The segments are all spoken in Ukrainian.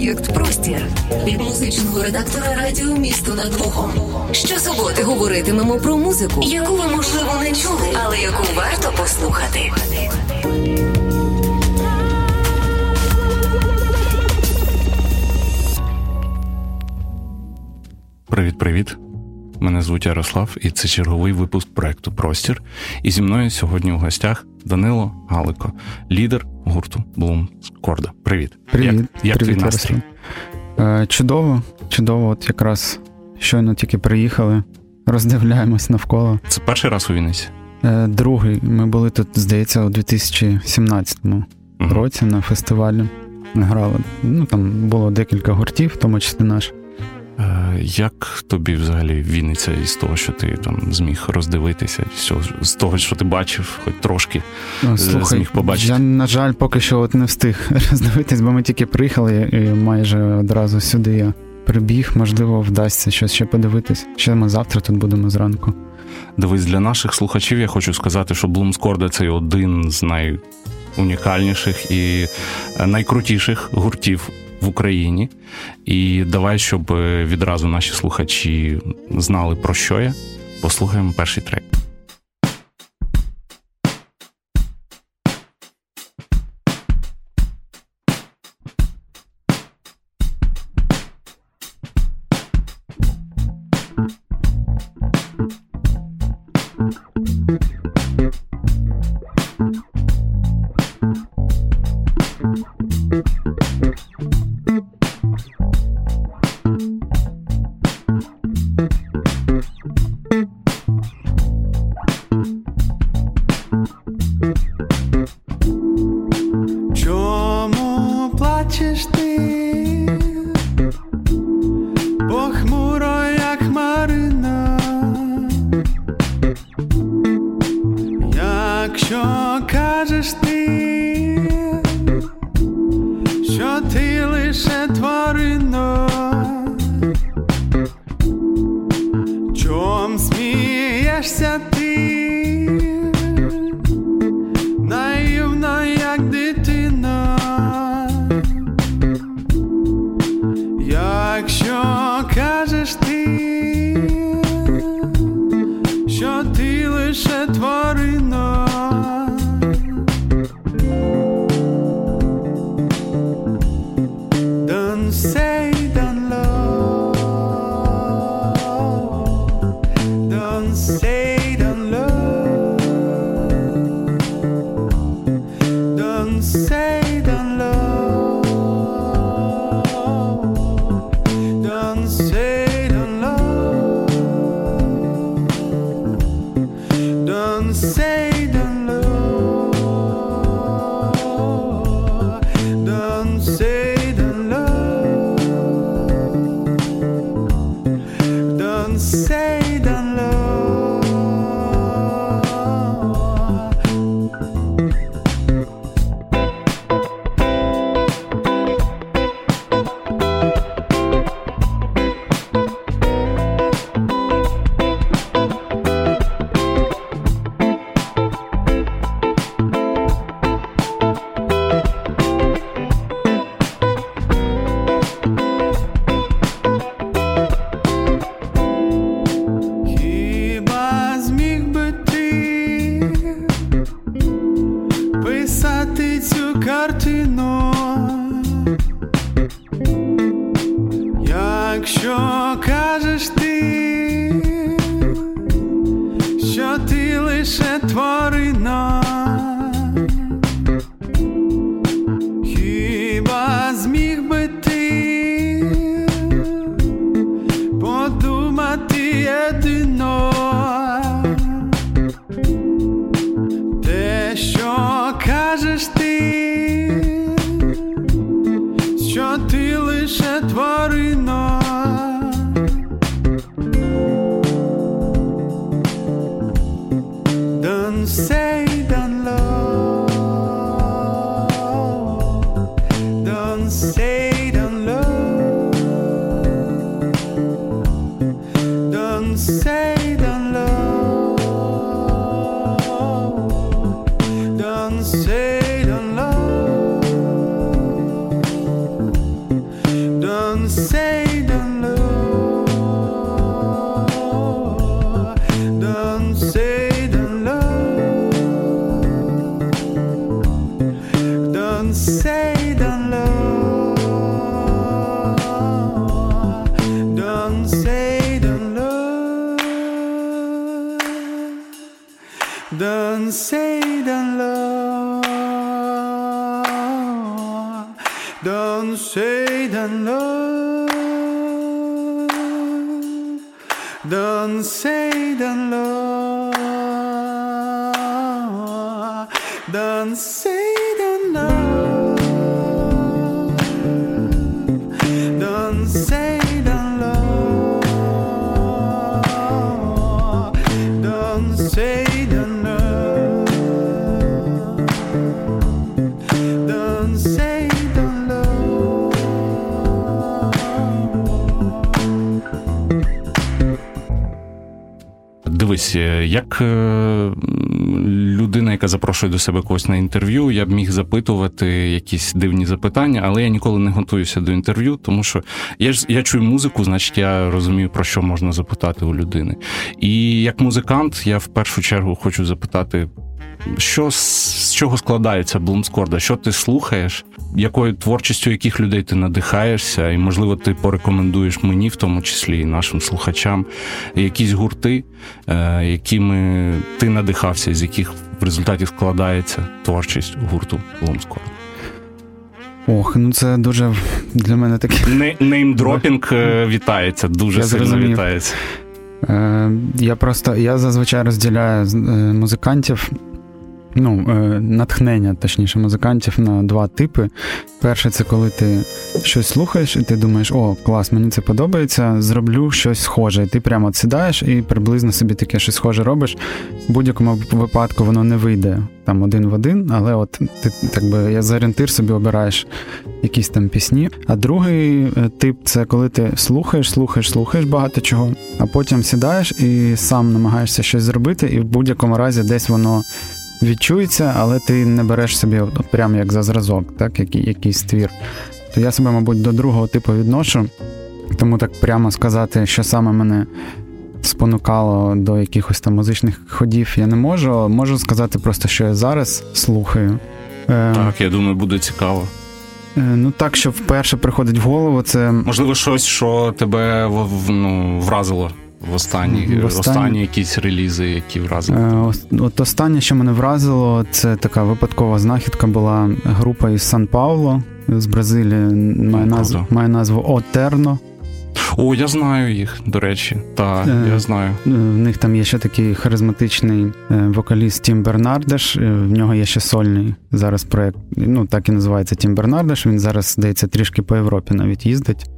Проєкт «Простір» від музичного редактора радіо «Місто над Богом». Щосуботи говоритимемо про музику, яку ви, можливо, не чули, але яку варто послухати. Привіт-привіт. Мене звуть Ярослав, і це черговий випуск проєкту «Простір». І зі мною сьогодні у гостях Данило Галико, лідер гурту Bloom Scorda. Привіт. Як твій настрій? Чудово. От якраз щойно тільки приїхали, роздивляємось навколо. Це перший раз у Вінниці? Другий. Ми були тут, здається, у 2017 році на фестивалі. Грали. Там було декілька гуртів, в тому числі наш. Як тобі взагалі Вінниця із того, що ти там зміг роздивитися, з того, що ти бачив, хоч трошки зміг побачити? Я, на жаль, поки що не встиг роздивитись, бо ми тільки приїхали і майже одразу сюди я прибіг. Можливо, вдасться щось ще подивитись. Ще ми завтра тут будемо зранку. Дивись, для наших слухачів я хочу сказати, що Bloom Scorda – це один з найунікальніших і найкрутіших гуртів в Україні. І давай, щоб відразу наші слухачі знали, про що я, послухаємо перший трек. Що ти лише тварина, Don't say don't love. Don't say don't love. Don't say don't love. Don't say don't love. Don't say don't love. Don't say don't love. Don't say don't love. Don't say don't love. Don't say don't love. Дивись, як людина, яка запрошує до себе когось на інтерв'ю, я б міг запитувати якісь дивні запитання, але я ніколи не готуюся до інтерв'ю, тому що я чую музику, значить я розумію, про що можна запитати у людини. І як музикант я в першу чергу хочу запитати, з чого складається Блумскорда, що ти слухаєш, якою творчістю яких людей ти надихаєшся, і, можливо, ти порекомендуєш мені, в тому числі і нашим слухачам, якісь гурти, якими ти надихався, з яких в результаті складається творчість гурту Блумскорда. Ох, ну це дуже для мене таке... Неймдропінг вітається, дуже сильно вітається. Я зазвичай розділяю музикантів, натхнення, точніше, музикантів на два типи. Перше, це коли ти щось слухаєш, і ти думаєш, о, клас, мені це подобається, зроблю щось схоже. І ти прямо от сідаєш і приблизно собі таке щось схоже робиш. В будь-якому випадку воно не вийде там один в один, але от ти, я за орієнтир собі обираєш якісь там пісні. А другий тип – це коли ти слухаєш багато чого, а потім сідаєш і сам намагаєшся щось зробити, і в будь-якому разі десь воно відчується, але ти не береш собі прямо як за зразок, так, якийсь твір. То я себе, мабуть, до другого типу відношу, тому так прямо сказати, що саме мене спонукало до якихось там музичних ходів, я не можу. Можу сказати просто, що я зараз слухаю. Так, я думаю, буде цікаво. Так, що вперше приходить в голову, це... Можливо, щось, що тебе вразило в останні якісь релізи, які вразили? От останнє, що мене вразило, це така випадкова знахідка була група із Сан-Пауло, з Бразилії, має назву Отерно. О, я знаю їх, до речі. Так, я знаю. В них там є ще такий харизматичний вокаліст Тім Бернардеш, в нього є ще сольний зараз проєкт, так і називається Тім Бернардеш, він зараз, здається, трішки по Європі навіть їздить.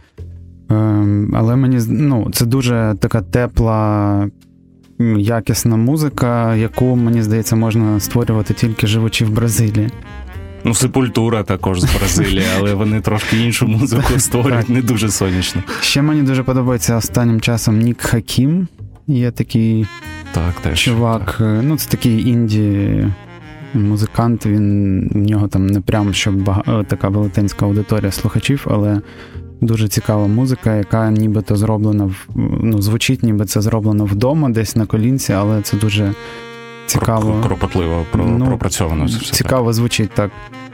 Але мені, це дуже така тепла, якісна музика, яку, мені здається, можна створювати тільки живучи в Бразилії. Сепультура також з Бразилії, але вони трошки іншу музику створюють, не дуже сонячно. Ще мені дуже подобається останнім часом Нік Хакім. Є такий чувак, це такий інді-музикант, в нього там не прям, щоб така велетенська аудиторія слухачів, але дуже цікава музика, яка нібито зроблена, звучить, ніби це зроблено вдома, десь на колінці, але це дуже цікаво. Кропотливо пропрацьовано. Цікаво звучить, так.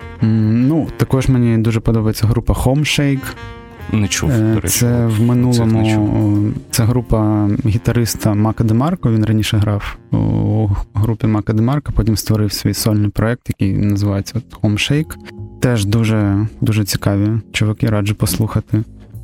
Також мені дуже подобається група Homeshake. Не чув, до речі. Це в минулому, це група гітариста Мака Демарко, він раніше грав у групі Мака Демарко, потім створив свій сольний проєкт, який називається Homeshake. Теж дуже, дуже цікаві чуваки, раджу послухати.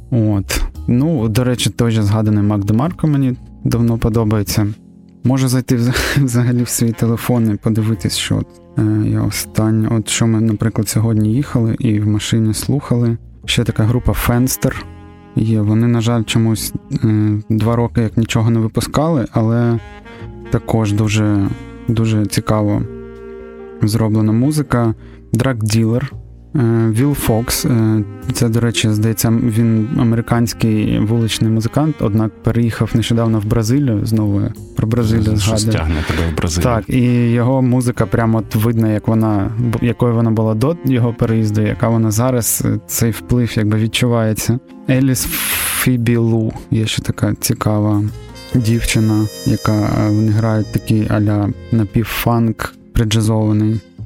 До речі, той же згаданий Мак Демарко мені давно подобається. Можу зайти взагалі в свій телефон і подивитись, що я останнє. Що ми, наприклад, сьогодні їхали і в машині слухали. Ще така група Fenster є. Вони, на жаль, чомусь 2 роки як нічого не випускали, але також дуже, дуже цікаво зроблена музика. Drug Dealer, Will Fox, це, до речі, здається, він американський вуличний музикант, однак переїхав нещодавно в Бразилію, знову про Бразилію згадую. Стягне тебе в Бразилію. Так, і його музика прямо от видно, якою вона була до його переїзду, яка вона зараз, цей вплив якби відчувається. Еліс Фібі Лу, є ще така цікава дівчина, яка вони грають такий а-ля напівфанк, приджазований.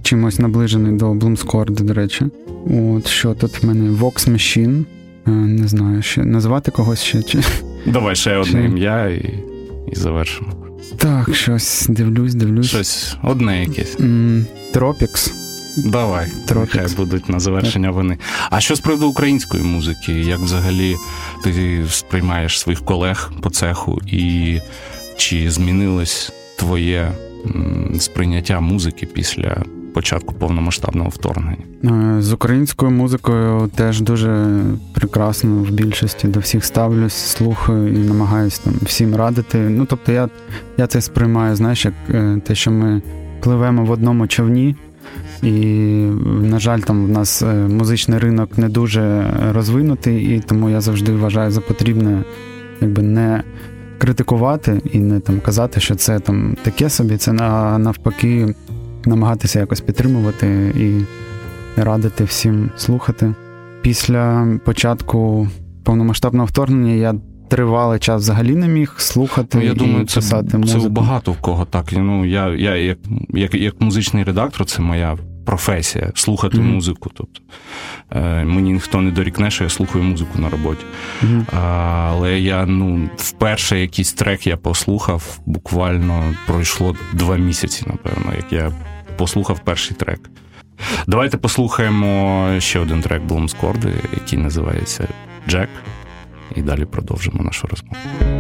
чимось наближений до Блумскорда, до речі. От що тут в мене Vox Machine. Не знаю, ще назвати когось ще чи. Давай ще одне ім'я і завершимо. Так, щось дивлюсь. Щось одне якесь. Tropics. Давай, хай будуть на завершення вони. А що з приводу української музики? Як взагалі ти сприймаєш своїх колег по цеху? І чи змінилось твоє сприйняття музики після початку повномасштабного вторгнення? З українською музикою теж дуже прекрасно в більшості до всіх ставлюсь, слухаю і намагаюсь там всім радити. Ну, тобто я це сприймаю, знаєш, як те, що ми пливемо в одному човні, і, на жаль, там в нас музичний ринок не дуже розвинутий, і тому я завжди вважаю за потрібне якби не критикувати і не там казати, що це там таке собі, це навпаки намагатися якось підтримувати і радити всім слухати. Після початку повномасштабного вторгнення я тривалий час взагалі не міг слухати я думаю, і писати музику. Це у багато в кого так. Ну, я як музичний редактор, це моя професія – слухати музику. Тобто, мені ніхто не дорікне, що я слухаю музику на роботі. Але я, вперше якийсь трек я послухав, буквально пройшло 2 місяці, напевно, як я послухав перший трек. Давайте послухаємо ще один трек Блумскорда, який називається «Джек». І далі продовжимо нашу розмову.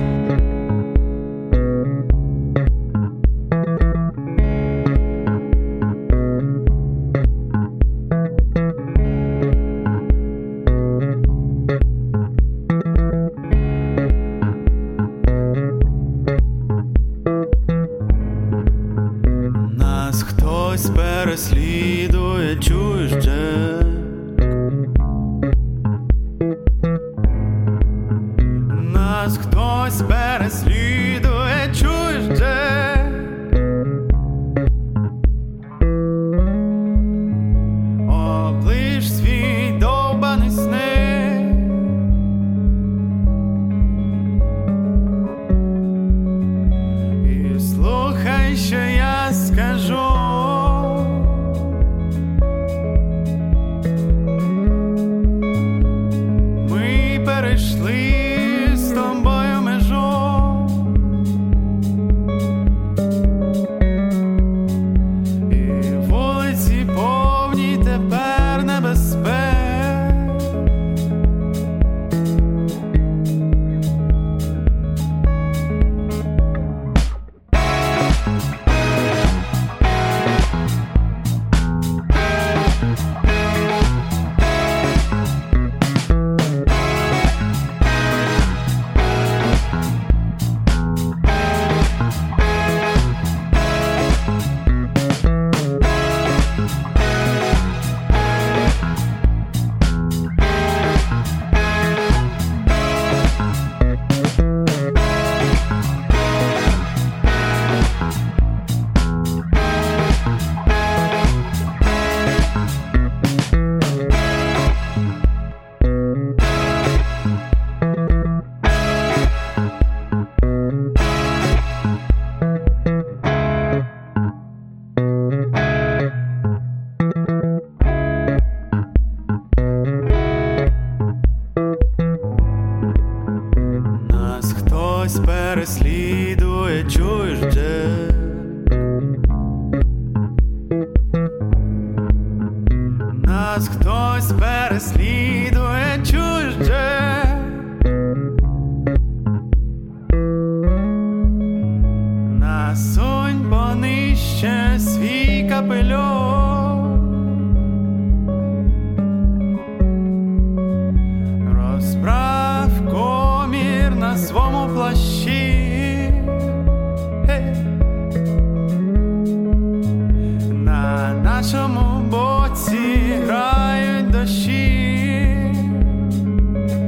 Нас хтось переслідує, чуєш, Джек? Нас хтось переслідує, чуєш, Джек? Оближ свій довбаний сни. І слухай, що я скажу. Ми перейшли з тобою межу. І вулиці повні тепер небезпек. Нас хтось переслідує, чуєш, Джек? Нас хтось переслідує, чуєш, Джек? Насунь понижче свій капелюх. Розправ комір на свому плащі. Гей. На нашому боці грають дощі.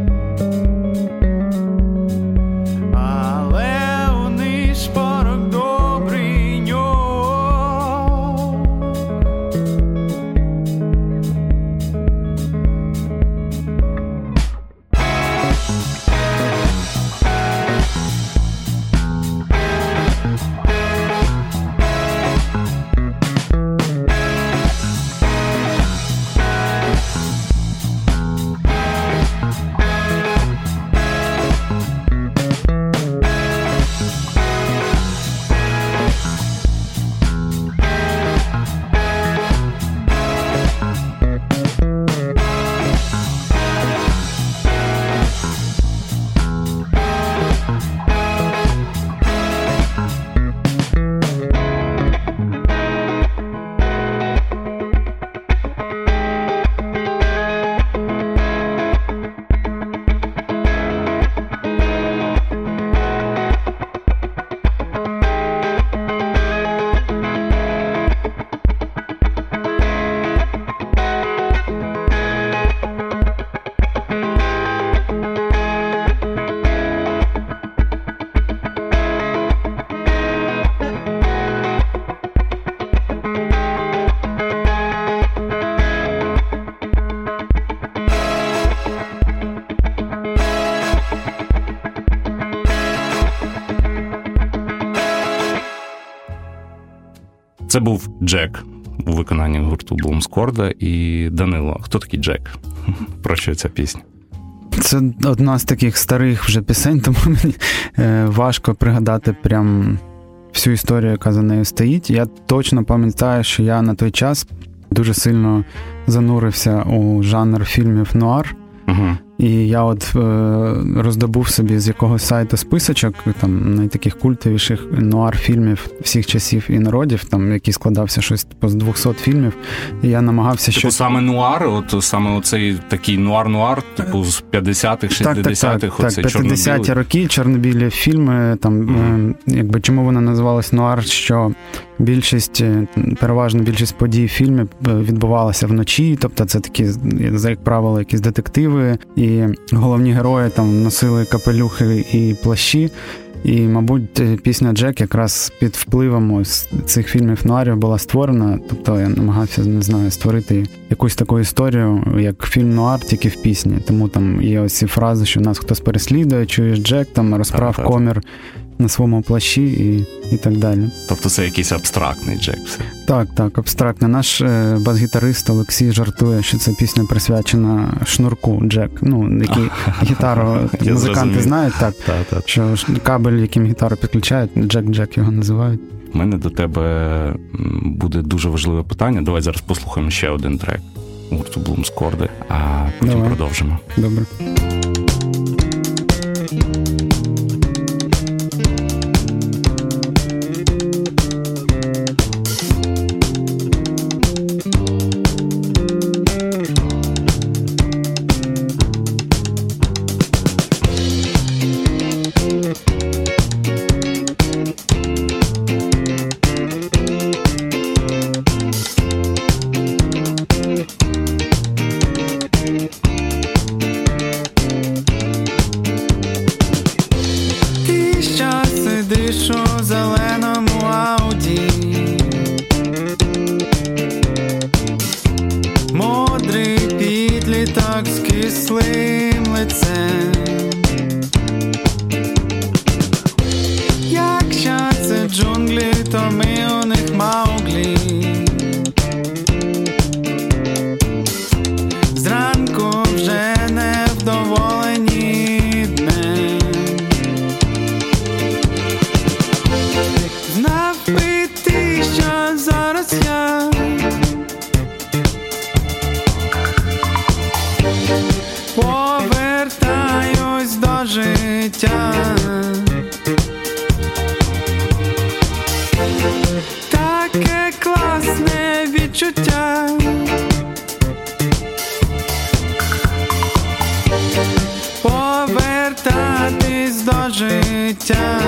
Це був Джек у виконанні гурту Блумскорда і Данило. Хто такий Джек? Про що ця пісня? Це одна з таких старих вже пісень, тому мені важко пригадати прям всю історію, яка за нею стоїть. Я точно пам'ятаю, що я на той час дуже сильно занурився у жанр фільмів нуар. Угу. І я от роздобув собі з якогось сайту списочок там найтаких культовіших нуар-фільмів всіх часів і народів, там, який складався щось з 200 фільмів, і я намагався щось... саме нуар, от саме оцей такий нуар-нуар, типу з 50-х, 60-х, оцей 50-ті роки, чорно-білі фільми, там, якби, чому вона називалась нуар, що переважна більшість подій фільмів відбувалася вночі, тобто це такі, як правило, якісь детективи, і головні герої там носили капелюхи і плащі. І, мабуть, пісня «Джек» якраз під впливом ось цих фільмів нуарів була створена. Тобто я намагався, не знаю, створити якусь таку історію, як фільм нуар, тільки в пісні. Тому там є ось ці фрази, що нас хтось переслідує, чуєш Джек, там розправ комір на своєму плащі і так далі. Тобто це якийсь абстрактний Джек. Так, абстрактний. Наш бас-гітарист Олексій жартує, що ця пісня присвячена шнурку Джек. Ну, який гітару музиканти знають, так, що кабель, яким гітару підключають, Джек його називають. У мене до тебе буде дуже важливе питання. Давай зараз послухаємо ще один трек гурту Блумскорда, а потім продовжимо. Добре. Повертатись до життя.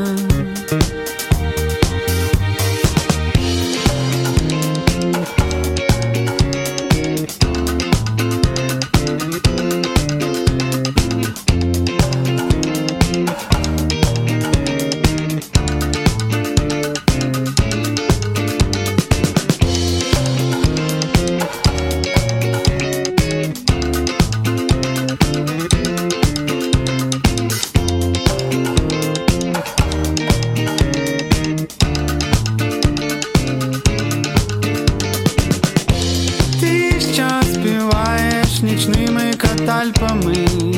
Нічними катальпами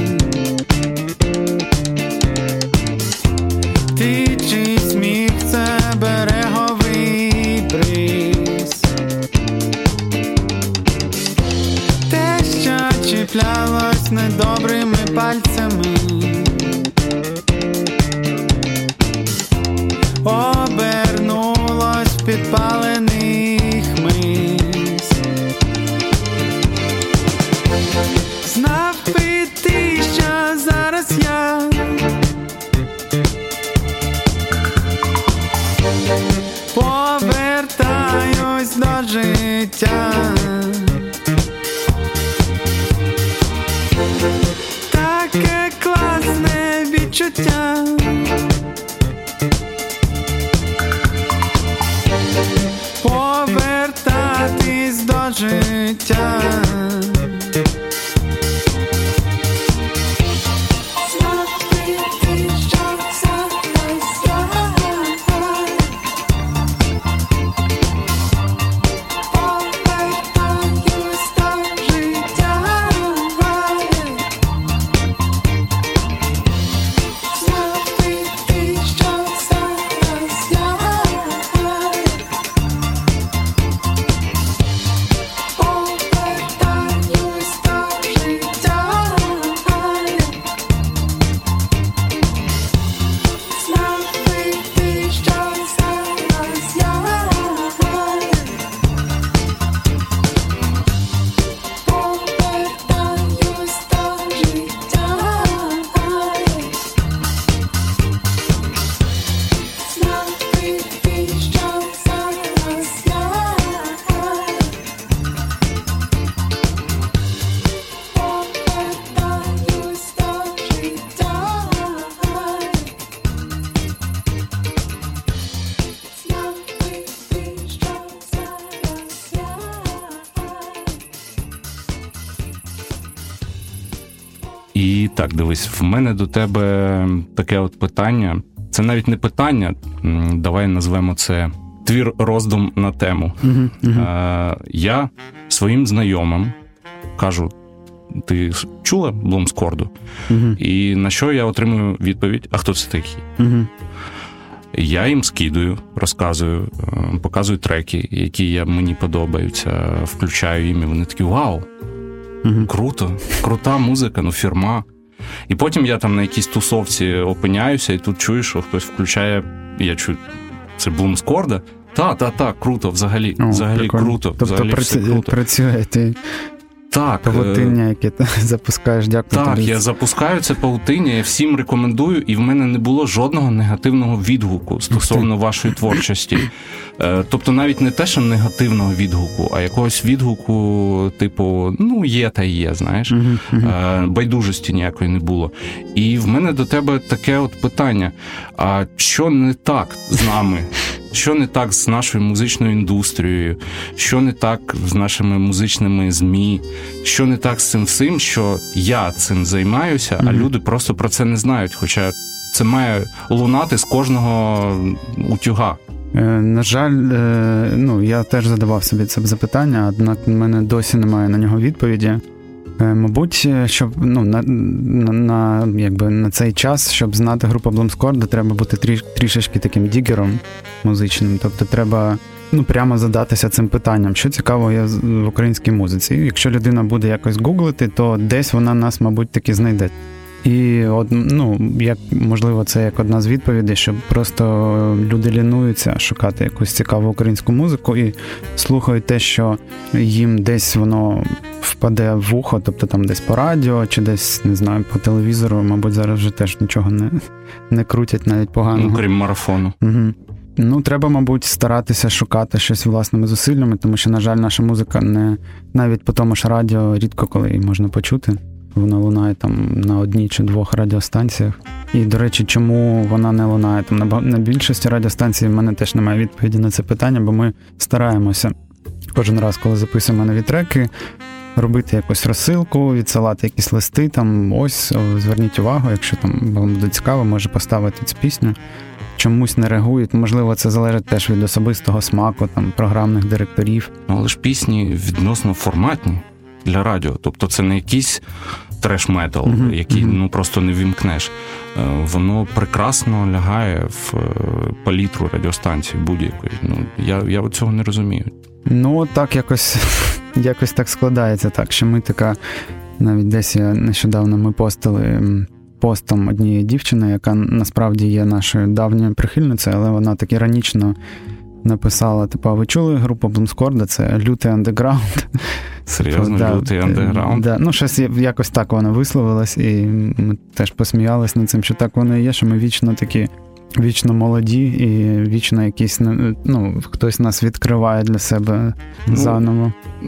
ти чий сміх, це береговий бриз, те, що чіплялось недобрими пальцями, обернулось в підпалених мис. Знав би ти, що зараз я повертаюсь до життя. Таке класне відчуття. Повертатись до життя. І так, дивись, в мене до тебе таке от питання. Це навіть не питання, давай назвемо це твір роздум на тему. Я своїм знайомим кажу, ти чула Блумскорду? І на що я отримую відповідь, а хто це такий? Я їм скидаю, розказую, показую треки, які мені подобаються, включаю їм, і вони такі, вау, круто, крута музика, фірма. І потім я там на якійсь тусовці опиняюся, і тут чую, що хтось включає, я чую, це Блумскорда? Та, круто, взагалі круто. Тобто взагалі все круто. Працює ти павутиння, яке ти запускаєш, дякую. Так, я запускаю це павутиння, я всім рекомендую, і в мене не було жодного негативного відгуку стосовно вашої творчості. Тобто навіть не те, що негативного відгуку, а якогось відгуку, типу, є та є, знаєш. Байдужості ніякої не було. І в мене до тебе таке от питання, а що не так з нами? Що не так з нашою музичною індустрією? Що не так з нашими музичними ЗМІ? Що не так з цим всім, що я цим займаюся, а люди просто про це не знають, хоча це має лунати з кожного утюга. На жаль, я теж задавав собі це запитання, однак в мене досі немає на нього відповіді. Мабуть, щоб на цей час, щоб знати групу Блумскорда, треба бути трішечки таким дігером музичним. Тобто треба прямо задатися цим питанням, що цікаво є в українській музиці. Якщо людина буде якось гуглити, то десь вона нас, мабуть, таки знайде. І можливо, це як одна з відповідей, що просто люди лінуються шукати якусь цікаву українську музику і слухають те, що їм десь воно впаде в вухо, тобто там десь по радіо чи десь, не знаю, по телевізору, мабуть, зараз вже теж нічого не крутять навіть поганого. Крім марафону. Треба, мабуть, старатися шукати щось власними зусиллями, тому що, на жаль, наша музика навіть по тому ж радіо рідко коли її можна почути. Вона лунає там на одній чи двох радіостанціях. І, до речі, чому вона не лунає там на більшості радіостанцій, в мене теж немає відповіді на це питання, бо ми стараємося кожен раз, коли записуємо нові треки, робити якусь розсилку, відсилати якісь листи, там ось, зверніть увагу, якщо там вам буде цікаво, може поставити цю пісню. Чомусь не реагують. Можливо, це залежить теж від особистого смаку, там, програмних директорів. Але ж пісні відносно форматні для радіо. Тобто це не якийсь треш-метал, який просто не вімкнеш. Воно прекрасно лягає в палітру радіостанції будь-якої. Я цього не розумію. Так якось так складається, так, що ми така, навіть десь нещодавно ми постили постом однієї дівчини, яка насправді є нашою давньою прихильницею, але вона так іронічно написала, а ви чули групу Блумскорда? Це лютий андеграунд. Серйозно, лютий андеграунд? Щось якось так вона висловилась, і ми теж посміялись над цим, що так воно і є, що ми вічно такі, вічно молоді, і вічно якісь, хтось нас відкриває для себе заново.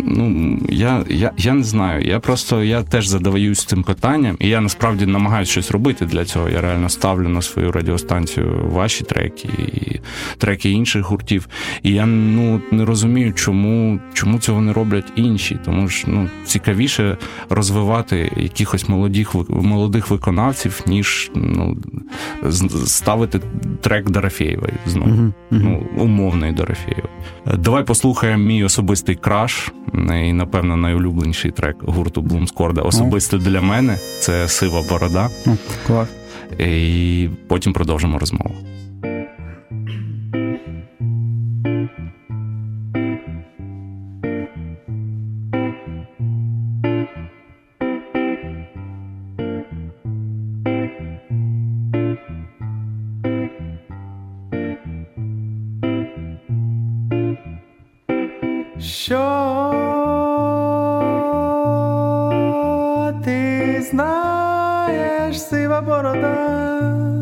Я не знаю. Я теж задаваюсь цим питанням, і я насправді намагаюся щось робити для цього. Я реально ставлю на свою радіостанцію ваші треки і треки інших гуртів. І я не розумію, чому цього не роблять інші. Тому що цікавіше розвивати якихось молодих виконавців, ніж ставити трек Дорофєєвої знову. Умовний Дорофєєвої. Давай послухаємо мій особистий краш і, напевно, найулюбленіший трек гурту Блумскорда. Особисто для мене це «Сива борода». Клас. І потім продовжимо розмову. Що ти знаєш, сива борода,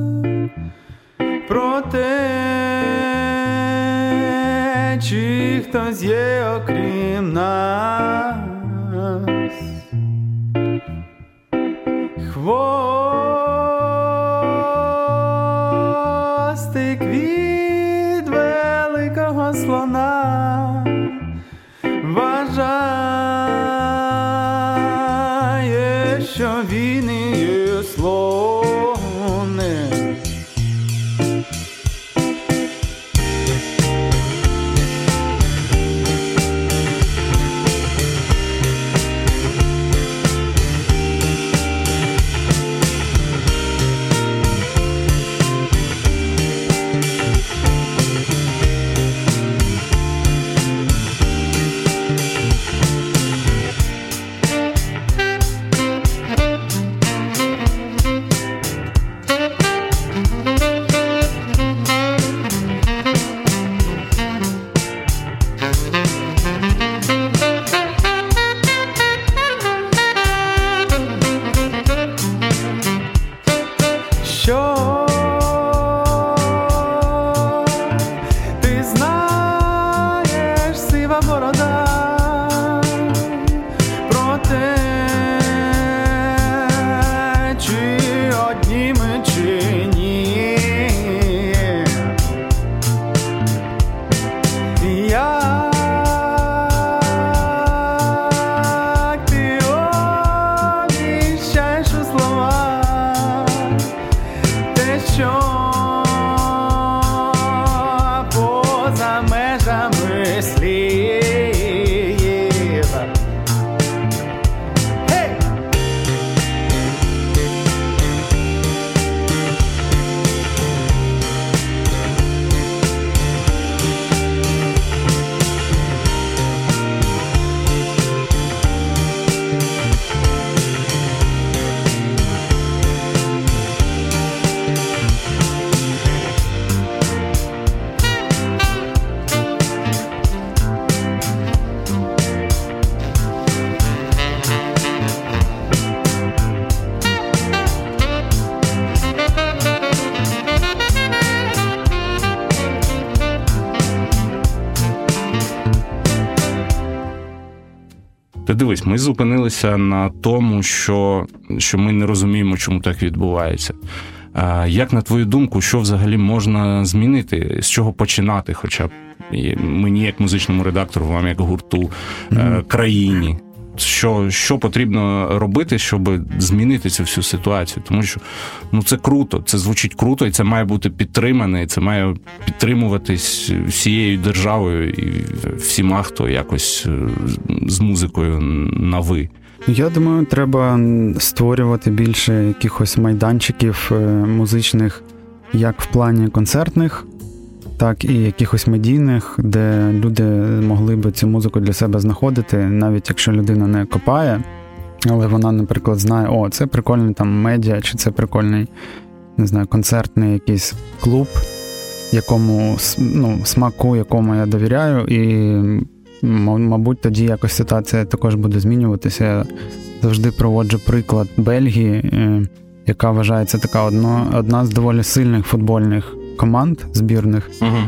про те, чи хтось є окрім нас? Хвостик від великого слона вважає, що він і дзвони. Ти дивись, ми зупинилися на тому, що ми не розуміємо, чому так відбувається. Як, на твою думку, що взагалі можна змінити? З чого починати хоча б? Мені як музичному редактору, вам як гурту, країні? Що потрібно робити, щоб змінити цю всю ситуацію? Тому що це круто, це звучить круто, і це має бути підтримане, і це має підтримуватись всією державою і всіма, хто якось з музикою на «ви». Я думаю, треба створювати більше якихось майданчиків музичних, як в плані концертних, так і якихось медійних, де люди могли би цю музику для себе знаходити, навіть якщо людина не копає, але вона, наприклад, знає, це прикольний там медіа, чи це прикольний, не знаю, концертний якийсь клуб, якому, смаку, якому я довіряю, і, мабуть, тоді якось ситуація також буде змінюватися. Я завжди проводжу приклад Бельгії, яка вважається така одна з доволі сильних футбольних команд збірних.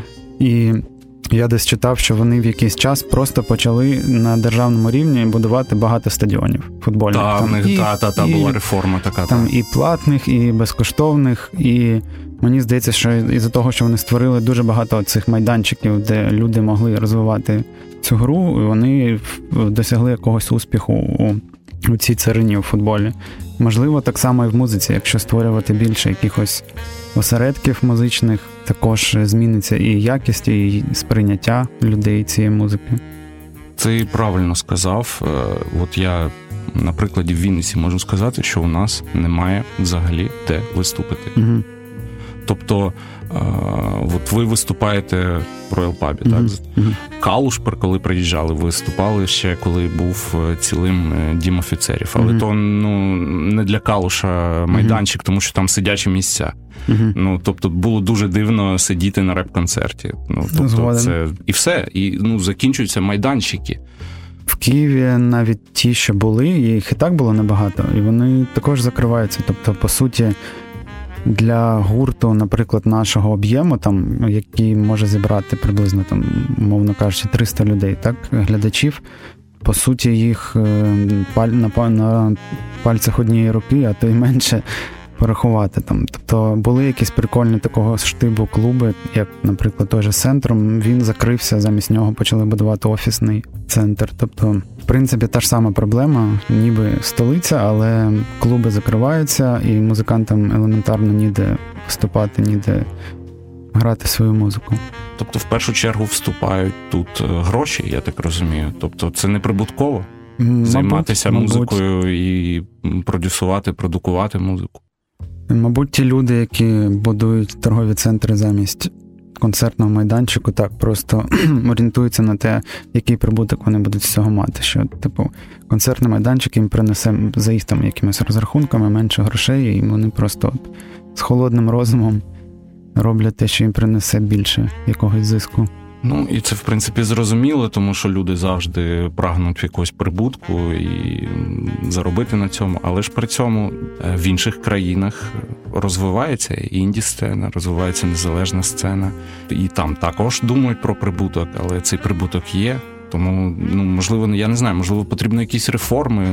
І я десь читав, що вони в якийсь час просто почали на державному рівні будувати багато стадіонів футбольних. Була реформа така. Там і платних, і безкоштовних, і мені здається, що із-за того, що вони створили дуже багато цих майданчиків, де люди могли розвивати цю гру, вони досягли якогось успіху у цій царині у футболі. Можливо, так само і в музиці, якщо створювати більше якихось осередків музичних, також зміниться і якість, і сприйняття людей цієї музики. Ти правильно сказав. От я на прикладі в Вінниці можу сказати, що у нас немає взагалі де виступити. Угу. Тобто, от ви виступаєте в Royal Pub, так? Калуш, коли приїжджали, виступали ще, коли був цілим дім офіцерів. Але то не для Калуша майданчик, тому що там сидячі місця. Тобто, було дуже дивно сидіти на реп-концерті. Тобто, це і все. І закінчуються майданчики. В Києві навіть ті, що були, їх і так було небагато, і вони також закриваються. Тобто, по суті, для гурту, наприклад, нашого об'єму, там, який може зібрати приблизно, там, умовно кажучи, 300 людей, так, глядачів, по суті, їх на пальцях однієї руки, а то й менше, порахувати там. Тобто були якісь прикольні такого штибу клуби, як, наприклад, той же Центрум, він закрився, замість нього почали будувати офісний центр. Тобто, в принципі, та ж сама проблема, ніби столиця, але клуби закриваються, і музикантам елементарно ніде виступати, ніде грати свою музику. Тобто, в першу чергу, вступають тут гроші, я так розумію. Тобто, це не прибутково? Займатися музикою і продюсувати, продукувати музику? Мабуть, ті люди, які будують торгові центри замість концертного майданчику, так просто орієнтуються на те, який прибуток вони будуть з цього мати. Що, типу, концертний майданчик їм принесе за їх там якимись розрахунками менше грошей, і вони просто з холодним розумом роблять те, що їм принесе більше якогось зиску. Ну, і це, в принципі, зрозуміло, тому що люди завжди прагнуть якогось прибутку і заробити на цьому. Але ж при цьому в інших країнах розвивається інді-сцена, розвивається незалежна сцена. І там також думають про прибуток, але цей прибуток є. Тому, ну, можливо, я не знаю, можливо, потрібно якісь реформи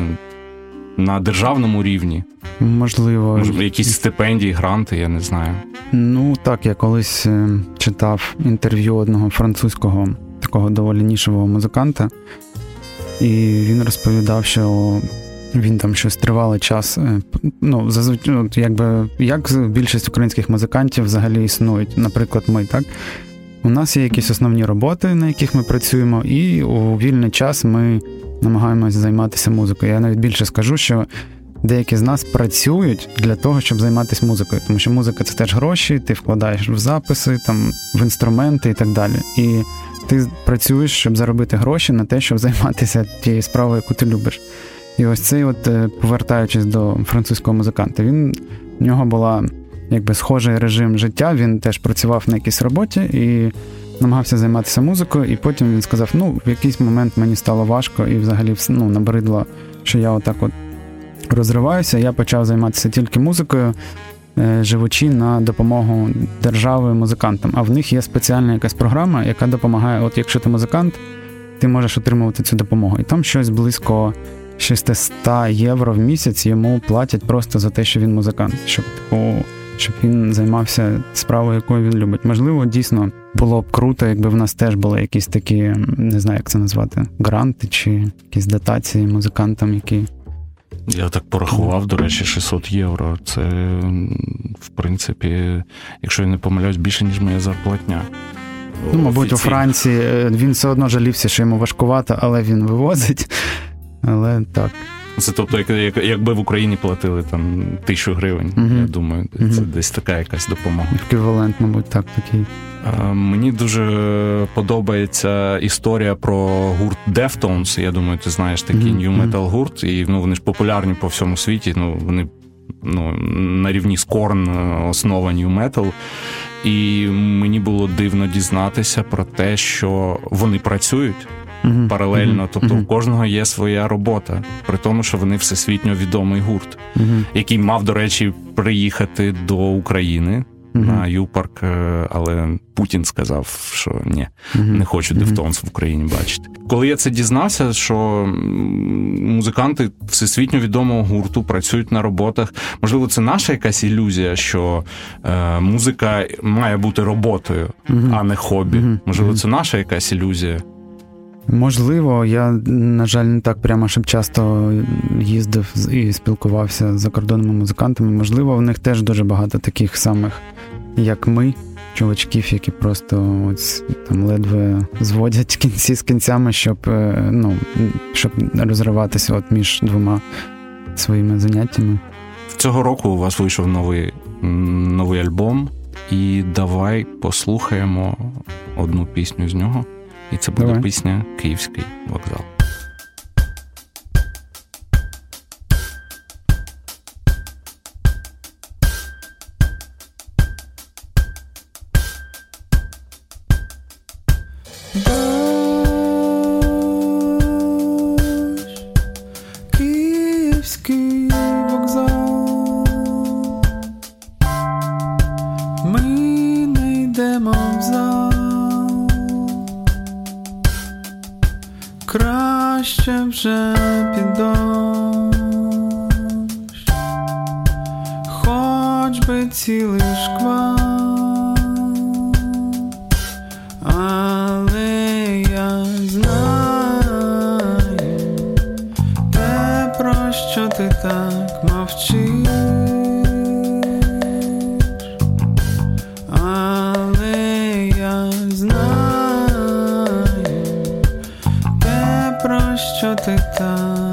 на державному рівні. Можливо, якісь стипендії, гранти, я не знаю. Ну, так, я колись читав інтерв'ю одного французького, такого доволі нішевого музиканта, і він розповідав, що він там щось тривалий час, ну, зазвичай, якби, як більшість українських музикантів взагалі існують, наприклад, ми, так? У нас є якісь основні роботи, на яких ми працюємо, і у вільний час ми намагаємося займатися музикою. Я навіть більше скажу, що деякі з нас працюють для того, щоб займатися музикою, тому що музика – це теж гроші, ти вкладаєш в записи, там, в інструменти і так далі. І ти працюєш, щоб заробити гроші на те, щоб займатися тією справою, яку ти любиш. І ось цей от, повертаючись до французького музиканта, в нього була якби схожий режим життя, він теж працював на якійсь роботі і намагався займатися музикою, і потім він сказав, ну, в якийсь момент мені стало важко і взагалі, ну, набридло, що я отак от розриваюся, я почав займатися тільки музикою, живучи на допомогу держави музикантам. А в них є спеціальна якась програма, яка допомагає, от якщо ти музикант, ти можеш отримувати цю допомогу. І там щось близько 600 євро в місяць йому платять просто за те, що він музикант, щоб він займався справою, якою він любить. Можливо, дійсно було б круто, якби в нас теж були якісь такі, не знаю, як це назвати, гранти чи якісь дотації музикантам, які... Я так порахував, до речі, 600 євро. Це, в принципі, якщо я не помиляюсь, більше, ніж моя зарплатня. Ну, мабуть, у Франції він все одно жалівся, що йому важкувато, але він вивозить. Але так. Це тобто, якби в Україні платили там 1000 гривень, я думаю, це десь така якась допомога. Еквівалент, мабуть, так, такий. Мені дуже подобається історія про гурт Deftones. Я думаю, ти знаєш такий new metal гурт, і вони ж популярні по всьому світі. Вони на рівні з Korn основа new metal. І мені було дивно дізнатися про те, що вони працюють паралельно, тобто у кожного є своя робота, при тому, що вони всесвітньо відомий гурт, який мав, до речі, приїхати до України на Юпарк, але Путін сказав, що ні, не хочу Deftones в Україні бачити. Коли я це дізнався, що музиканти всесвітньо відомого гурту працюють на роботах, можливо, це наша якась ілюзія, що музика має бути роботою, а не хобі. Можливо, це наша якась ілюзія. Можливо, я, на жаль, не так прямо, щоб часто їздив і спілкувався з закордонними музикантами. Можливо, в них теж дуже багато таких самих, як ми, чувачків, які просто ось, там ледве зводять кінці з кінцями, щоб розриватися от між двома своїми заняттями. Цього року у вас вийшов новий альбом, і давай послухаємо одну пісню з нього. І це буде пісня «Київський вокзал». Київський вокзал, ми не йдемо в зал, краще вже під дощ, цілий шквал, але я знаю те, про що ти так мовчиш, але я знаю те, про що ти так.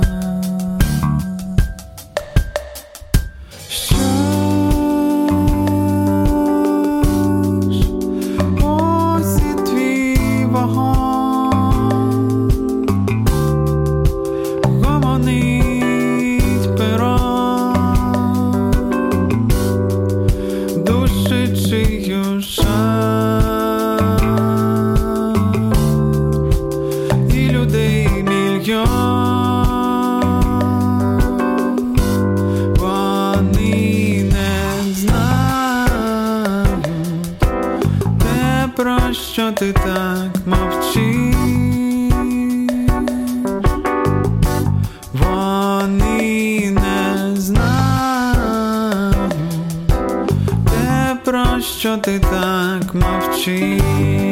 Що ти так мовчиш, вони не знають те, про що ти так мовчиш.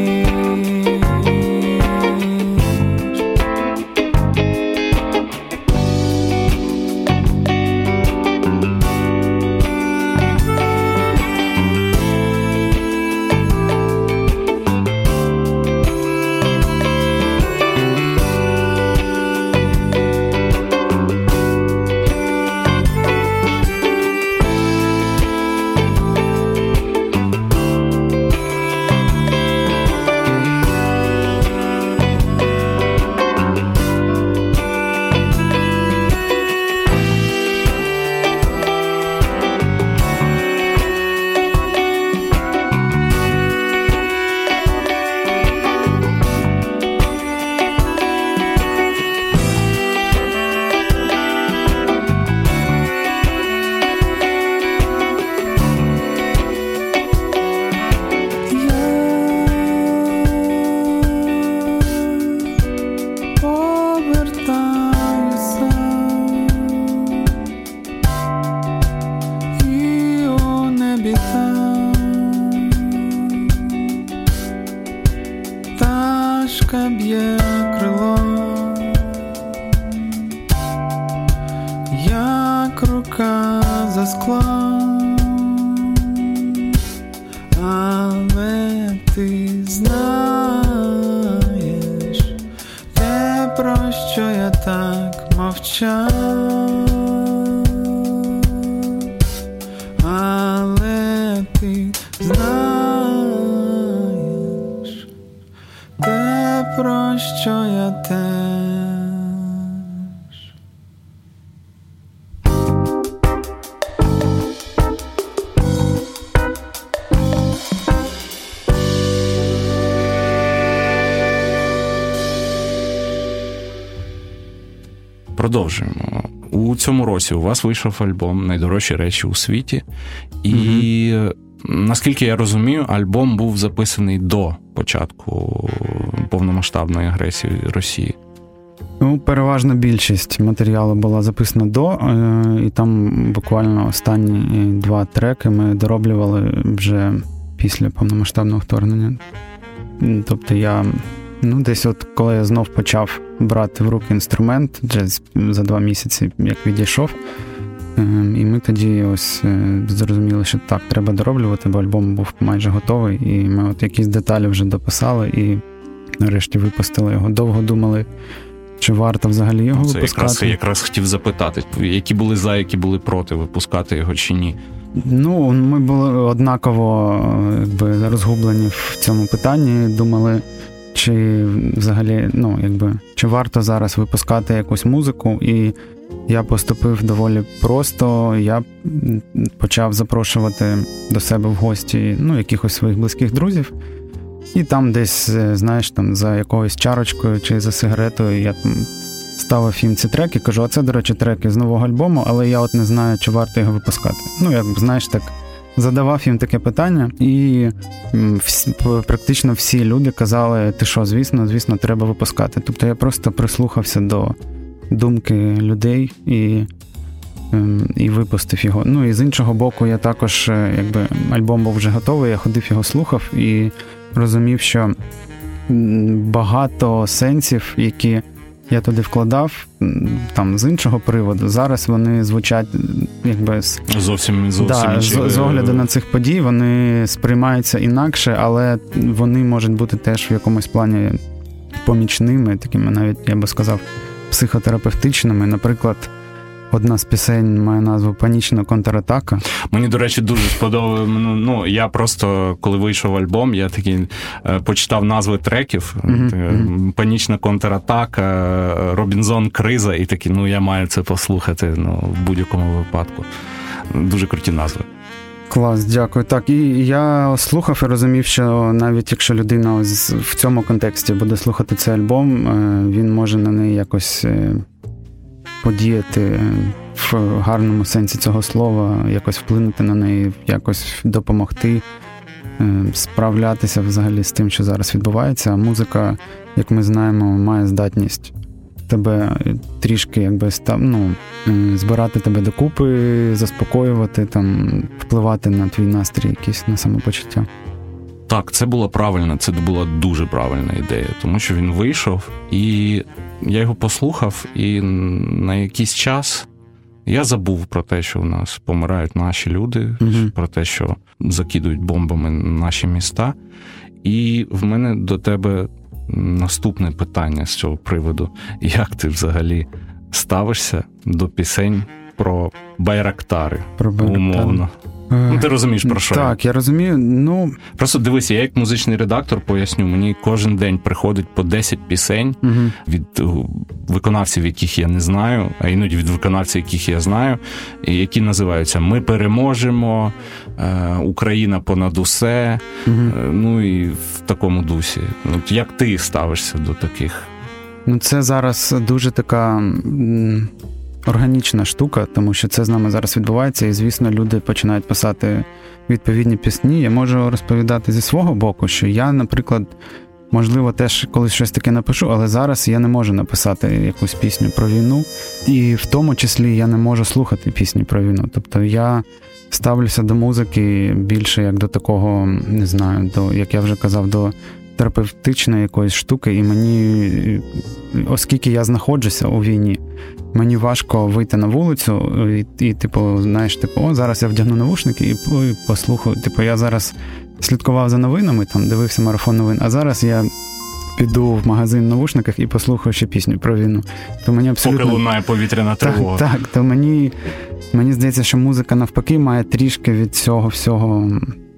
Пташка б'є крило, як рука за склом, але ти знаєш те, про що я так мовчав, але ти знаєш те, про що я теж. Продовжуємо. У цьому році у вас вийшов альбом «Найдорожчі речі у світі». І, наскільки я розумію, альбом був записаний до початку повномасштабної агресії Росії. Ну, переважна більшість матеріалу була записана до, і там буквально останні 2 треки ми дороблювали вже після повномасштабного вторгнення. Тобто я, десь от коли я знов почав брати в руки інструмент, вже за 2 місяці, як відійшов, і ми тоді ось зрозуміли, що так, треба дороблювати, бо альбом був майже готовий, і ми от якісь деталі вже дописали, і нарешті випустили його. Довго думали, чи варто взагалі його випускати. Це якраз хотів запитати, які були за, які були проти, випускати його чи ні? Ну, ми були однаково розгублені в цьому питанні, думали, чи взагалі, чи варто зараз випускати якусь музику, і я поступив доволі просто, я почав запрошувати до себе в гості, якихось своїх близьких друзів, і там десь, знаєш, там за якоюсь чарочкою чи за сигаретою я там ставив їм ці треки, кажу, а це, до речі, треки з нового альбому, але я от не знаю, чи варто його випускати. Знаєш, так, задавав їм таке питання, і практично всі люди казали, ти що, звісно, треба випускати. Тобто я просто прислухався до думки людей і і випустив його. Ну і з іншого боку, я також, якби альбом був вже готовий, я ходив його слухав і розумів, що багато сенсів, які я туди вкладав, там, з іншого приводу, зараз вони звучать, якби... Зовсім з огляду на цих подій, вони сприймаються інакше, але вони можуть бути теж в якомусь плані помічними, такими навіть, я би сказав, психотерапевтичними. Наприклад, одна з пісень має назву «Панічна контратака». Мені, до речі, дуже сподобалося. Ну, я просто, коли вийшов альбом, я такий почитав назви треків. «Панічна контратака», «Робінзон Криза», і такий, я маю це послухати, в будь-якому випадку. Дуже круті назви. Клас, дякую. Так, і я слухав і розумів, що навіть якщо людина в цьому контексті буде слухати цей альбом, він може на неї якось подіяти в гарному сенсі цього слова, якось вплинути на неї, якось допомогти справлятися взагалі з тим, що зараз відбувається. А музика, як ми знаємо, має здатність тебе трішки якби збирати тебе докупи, заспокоювати, там, впливати на твій настрій якийсь, на самопочуття. Так, це була дуже правильна ідея, тому що він вийшов, і я його послухав, і на якийсь час я забув про те, що в нас помирають наші люди, про те, що закидують бомбами наші міста. І в мене до тебе наступне питання з цього приводу. Як ти взагалі ставишся до пісень про байрактари, умовно? Ти розумієш, про що? Так, я розумію. Просто дивись, я як музичний редактор поясню, мені кожен день приходить по 10 пісень від виконавців, яких я не знаю, а іноді від виконавців, яких я знаю, які називаються «Ми переможемо», «Україна понад усе», і в такому дусі. Як ти ставишся до таких? Це зараз дуже така органічна штука, тому що це з нами зараз відбувається, і, звісно, люди починають писати відповідні пісні. Я можу розповідати зі свого боку, що я, наприклад, можливо, теж колись щось таке напишу, але зараз я не можу написати якусь пісню про війну, і в тому числі я не можу слухати пісні про війну. Тобто я ставлюся до музики більше як до такого, не знаю, як я вже казав, до терапевтичної якоїсь штуки, і мені, оскільки я знаходжуся у війні, мені важко вийти на вулицю і зараз я вдягну навушники і послухаю. Я зараз слідкував за новинами, там дивився марафон новин, а зараз я піду в магазин в навушниках і послухаю ще пісню про війну. То мені абсолютно... Поки лунає повітряна тривога. Так, то мені здається, що музика навпаки має трішки від цього всього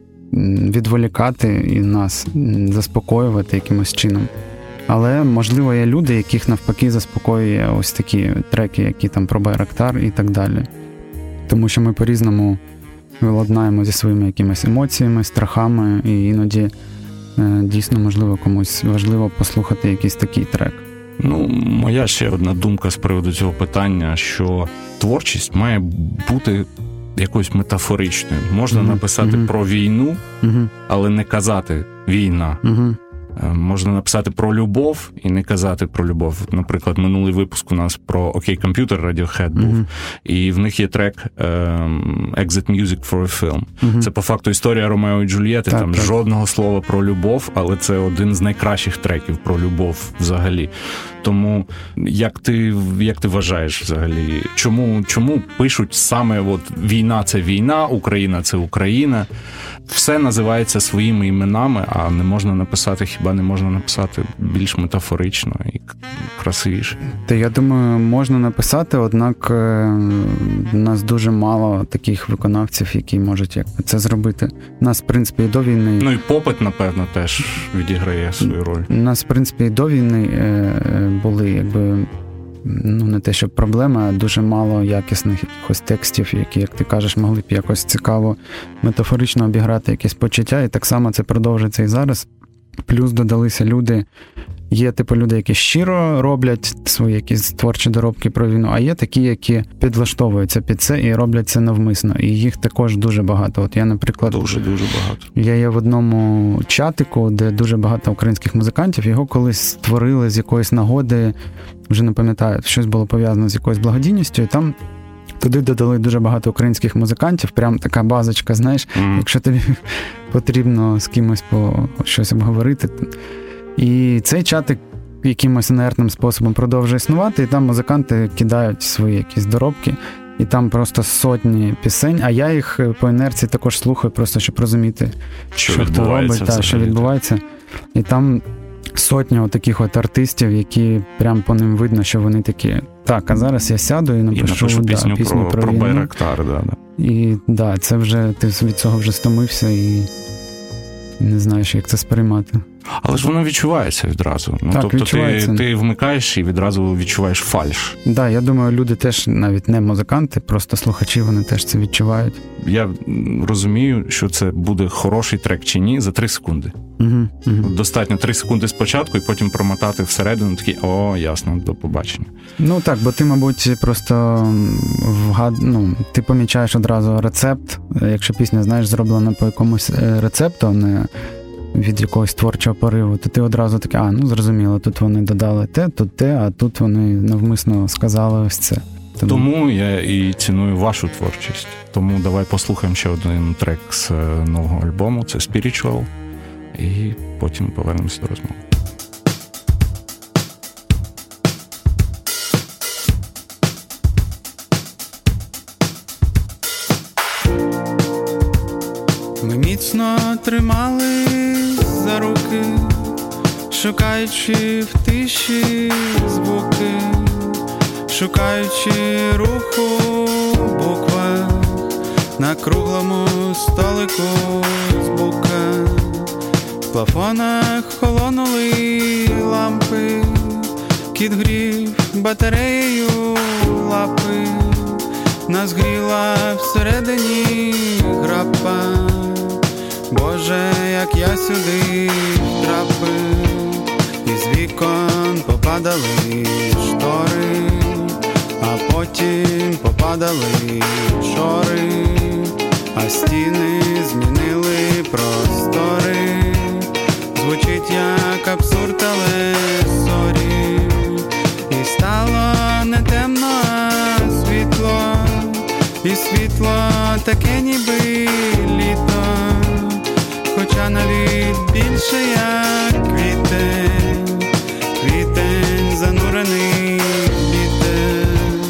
відволікати і нас заспокоювати якимось чином. Але, можливо, є люди, яких навпаки заспокоює ось такі треки, які там про Байрактар і так далі. Тому що ми по-різному ладнаємо зі своїми якимись емоціями, страхами, і іноді дійсно, можливо, комусь важливо послухати якийсь такий трек. Моя ще одна думка з приводу цього питання, що творчість має бути якоюсь метафоричною. Можна написати про війну, але не казати «війна». Можна написати про любов і не казати про любов. Наприклад, минулий випуск у нас про «Окей, комп'ютер» Radiohead був, і в них є трек «Exit Music for a Film». Це, по факту, історія Ромео і Джульєти, там жодного слова про любов, але це один з найкращих треків про любов взагалі. Тому, як ти вважаєш взагалі, чому пишуть саме «війна – це війна», «Україна – це Україна»? Все називається своїми іменами, а хіба не можна написати більш метафорично і красивіше? Я думаю, можна написати, однак у нас дуже мало таких виконавців, які можуть це зробити. У нас, в принципі, і до війни... І попит, напевно, теж відіграє свою роль. У нас, в принципі, і до війни були, не те, що проблеми, а дуже мало якісних якихось текстів, які, як ти кажеш, могли б якось цікаво, метафорично обіграти якісь почуття, і так само це продовжується і зараз. Плюс додалися люди, є люди, які щиро роблять свої якісь творчі доробки про війну, а є такі, які підлаштовуються під це і роблять це навмисно, і їх також дуже багато. Я, наприклад... Дуже багато. Я є в одному чатику, де дуже багато українських музикантів, його колись створили з якоїсь нагоди, вже не пам'ятаю, щось було пов'язано з якоюсь благодійністю, і там туди додали дуже багато українських музикантів, прям така базочка, знаєш, якщо тобі потрібно з кимось щось обговорити. І цей чатик якимось інертним способом продовжує існувати, і там музиканти кидають свої якісь доробки, і там просто сотні пісень, а я їх по інерції також слухаю, просто щоб розуміти, що хто робить, що відбувається. І там сотня таких от артистів, які прям по ним видно, що вони такі, так, а зараз я сяду і напишу пісню про Байрактар. І це вже, ти від цього вже стомився і не знаєш, як це сприймати. Але ж воно відчувається відразу. Тобто відчувається. Ти вмикаєш і відразу відчуваєш фальш. Так, я думаю, люди теж, навіть не музиканти, просто слухачі, вони теж це відчувають. Я розумію, що це буде хороший трек чи ні за 3 секунди. Достатньо 3 секунди спочатку і потім промотати всередину, такий, ясно, до побачення. Так, бо ти, мабуть, просто ти помічаєш одразу рецепт. Якщо пісня, знаєш, зроблена по якомусь рецепту, а не від якогось творчого пориву, то ти одразу такий, зрозуміло, тут вони додали тут те, а тут вони навмисно сказали ось це. Тому я і ціную вашу творчість. Тому давай послухаємо ще один трек з нового альбому, це Spiritual, і потім повернемося до розмови. Ми міцно тримали за руки, шукаючи в тиші звуки, шукаючи руху в буквах на круглому столику з бука. В плафонах холонули лампи, кіт грів батареєю лапи, нас гріла всередині грапа. Боже, як я сюди втрапив, із вікон попадали штори, а потім попадали шори, а стіни змінили простори. Звучить як абсурд, але сорі. І стало не темно, а світло, і світло таке ніби літо, хоча навіть більше як квітень, квітень занурений в вітер.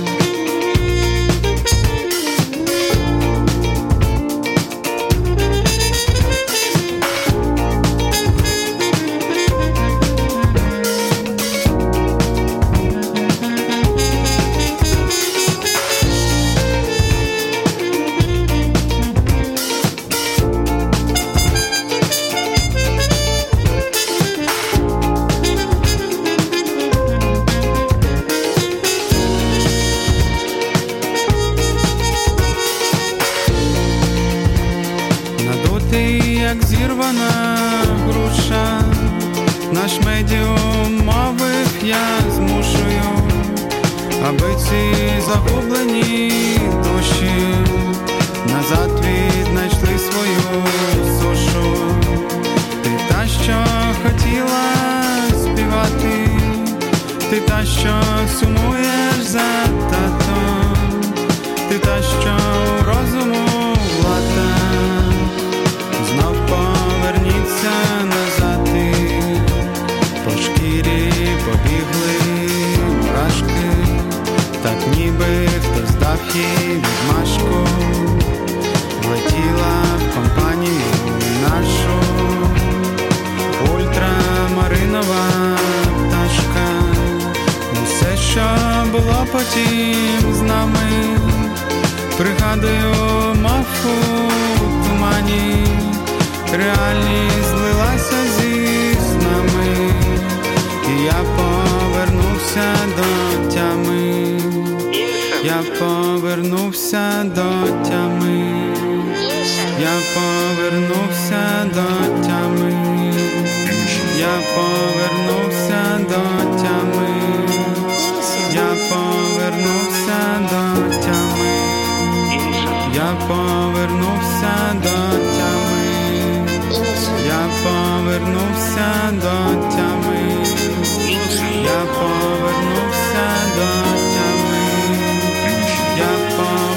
Як зірвана груша, наш медіум мовив, я змушую, аби ці загублені душі назад віднайшли свою сушу. Ти та, що хотіла співати, ти та, що сумуєш за татом, ти та, що у розуму влада. Знов поверніться назад, по шкірі побігли мурашки, так ніби хтось дав їй відмашку, влетіла в компанію нашу ультрамаринова пташка. Усе, що було потім з нами, пригадую, мов у тумані, реальність злилася зі снами, і я повернувся до тями, я повернувся до тями, я повернувся до тями, я повернувся до тями, я повернувся до тями, я повернувся до тями, я повернувся до тями, я повернувся до тями, я повернувся.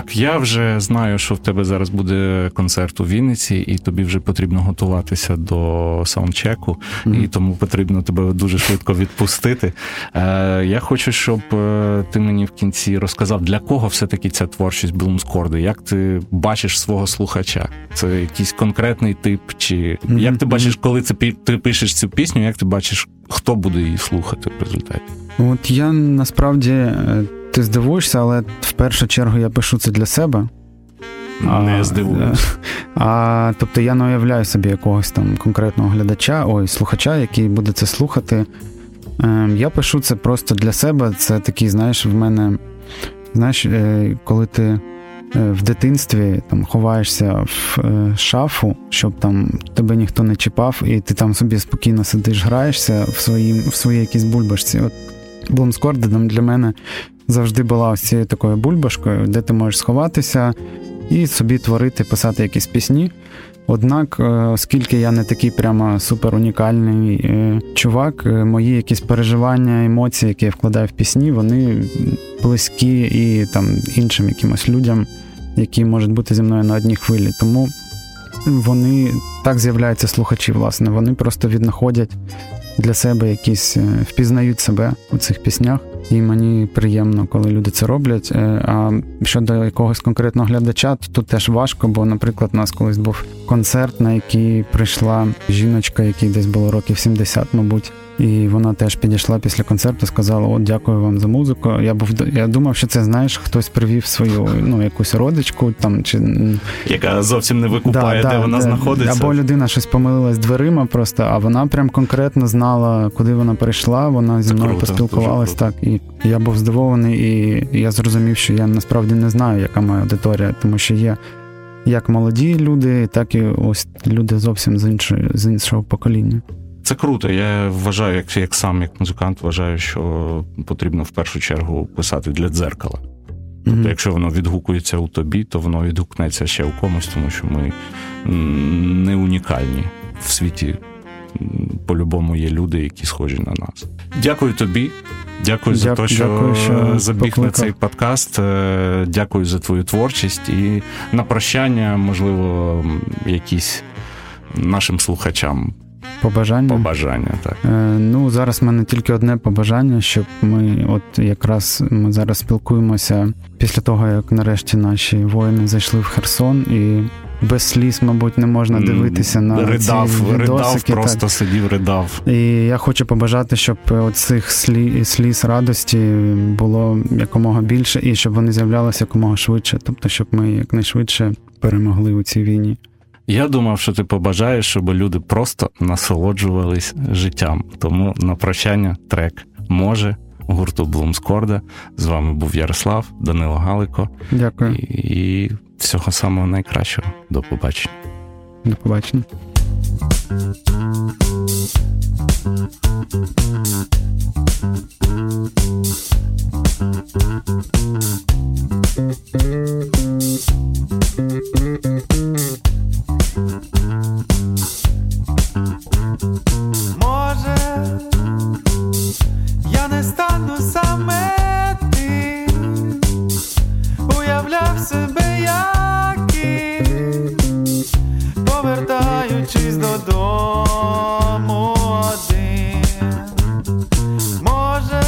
Так, я вже знаю, що в тебе зараз буде концерт у Вінниці, і тобі вже потрібно готуватися до саундчеку, і тому потрібно тебе дуже швидко відпустити. Я хочу, щоб ти мені в кінці розказав, для кого все-таки ця творчість Блумскорди, як ти бачиш свого слухача? Це якийсь конкретний тип, чи як ти бачиш, коли ти пишеш цю пісню, як ти бачиш, хто буде її слухати в результаті? От я насправді, ти здивуєшся, але в першу чергу я пишу це для себе. Не здивуюсь. Тобто я не уявляю собі якогось там конкретного слухача, який буде це слухати. Я пишу це просто для себе. Це такий, знаєш, в мене, коли ти в дитинстві там ховаєшся в шафу, щоб там тебе ніхто не чіпав, і ти там собі спокійно сидиш, граєшся в своїй якійсь бульбашці. От Блумскорди для мене завжди була ось цією такою бульбашкою, де ти можеш сховатися і собі творити, писати якісь пісні. Однак, оскільки я не такий прямо супер унікальний чувак, мої якісь переживання, емоції, які я вкладаю в пісні, вони близькі і там іншим якимось людям, які можуть бути зі мною на одній хвилі. Тому вони так з'являються слухачі, власне. Вони просто віднаходять для себе якісь, впізнають себе у цих піснях. І мені приємно, коли люди це роблять. А щодо якогось конкретного глядача, то тут теж важко, бо, наприклад, у нас колись був концерт, на який прийшла жіночка, якій десь було років 70, мабуть. І вона теж підійшла після концерту, сказала: "От, дякую вам за музику". Я думав, що це, знаєш, хтось привів свою, якусь родичку там, чи яка зовсім не викупає, де вона знаходиться. Або людина щось помилилась дверима просто, а вона прям конкретно знала, куди вона прийшла, вона зі мною поспілкувалась, так. І я був здивований, і я зрозумів, що я насправді не знаю, яка моя аудиторія, тому що є як молоді люди, так і ось люди зовсім з іншого покоління. Це круто. Я вважаю, як музикант, вважаю, що потрібно в першу чергу писати для дзеркала. Тобто, якщо воно відгукується у тобі, то воно відгукнеться ще у комусь, тому що ми не унікальні. В світі по-любому є люди, які схожі на нас. Дякую тобі. Дякую за те, що забіг на цей подкаст. Дякую за твою творчість. І на прощання, можливо, якісь нашим слухачам. Побажання, так. Зараз в мене тільки одне побажання, щоб ми зараз спілкуємося після того, як нарешті наші воїни зайшли в Херсон, і без сліз, мабуть, не можна дивитися на ці відосики. Ридав, просто сидів, ридав. І я хочу побажати, щоб оцих сліз радості було якомога більше, і щоб вони з'являлися якомога швидше, тобто, щоб ми якнайшвидше перемогли у цій війні. Я думав, що ти побажаєш, щоб люди просто насолоджувались життям. Тому на прощання трек «Може» гурту Блумскорда. З вами був Ярослав, Данило Галико. Дякую. І всього самого найкращого. До побачення. До побачення. Може, я не стану саме ти, уявляв себе, який, повертаючись додому один. Може,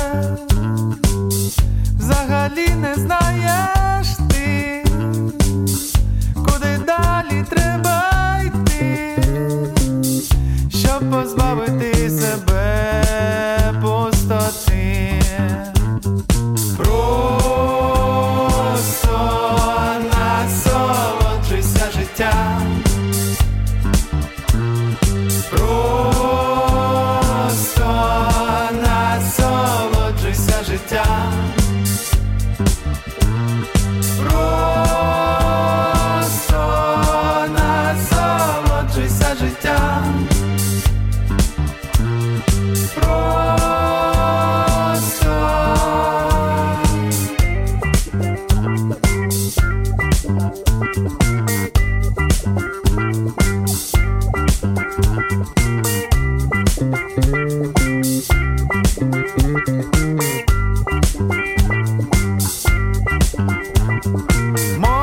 взагалі не знаєш ти, куди далі треба йти, щоб позбавити себе пустоти. Просто насолоджуйся життям. Просто насолоджуйся життям. Просто насолоджуйся життям. Просто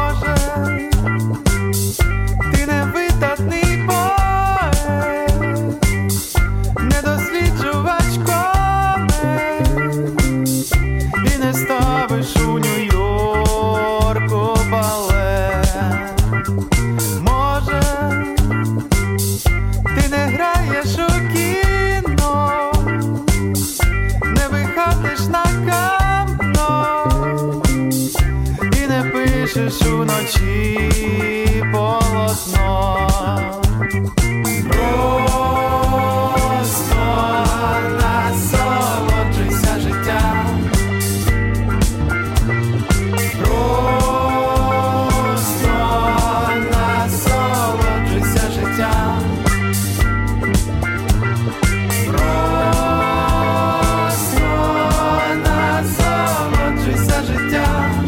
граєш у кіно, не виходиш на камно і не пишеш уночі полотно. Просто насолоджуйся життям. Просто насолоджуйся життям. Просто насолоджуйся життям.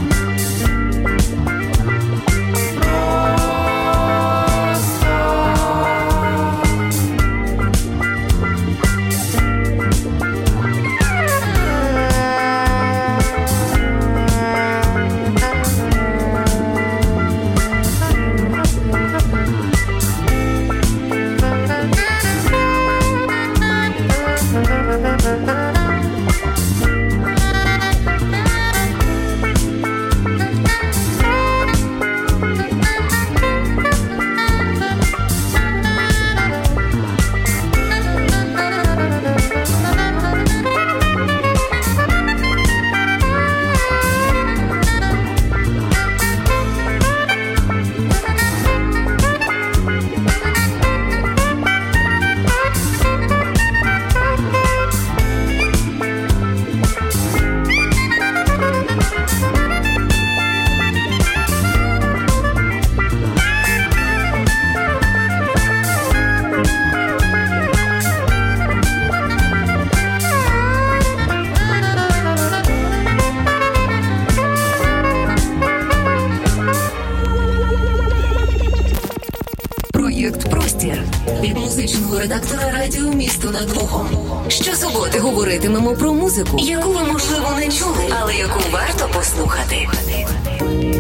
Проєкт «Простір» від музичного редактора радіо «Місто над Богом». Щосуботи говоритимемо про музику, яку ви, можливо, не чули, але яку варто послухати.